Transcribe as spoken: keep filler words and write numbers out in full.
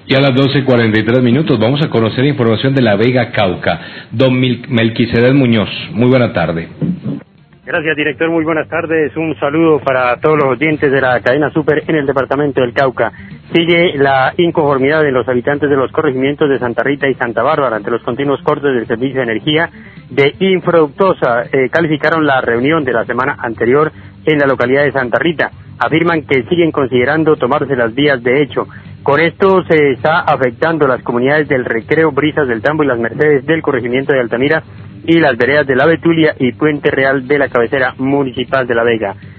Y a las doce cuarenta y tres minutos vamos a conocer información de La Vega, Cauca. Don Melquisedec Muñoz, muy buena tarde. Gracias, director. Muy buenas tardes. Un saludo para todos los oyentes de la cadena Super en el departamento del Cauca. Sigue la inconformidad de los habitantes de los corregimientos de Santa Rita y Santa Bárbara ante los continuos cortes del servicio de energía de Infrauctosa. Eh, calificaron la reunión de la semana anterior en la localidad de Santa Rita. Afirman que siguen considerando tomarse las vías de hecho. Con esto se está afectando las comunidades del Recreo, Brisas del Tambo y las Mercedes del corregimiento de Altamira y las veredas de La Betulia y Puente Real de la cabecera municipal de La Vega.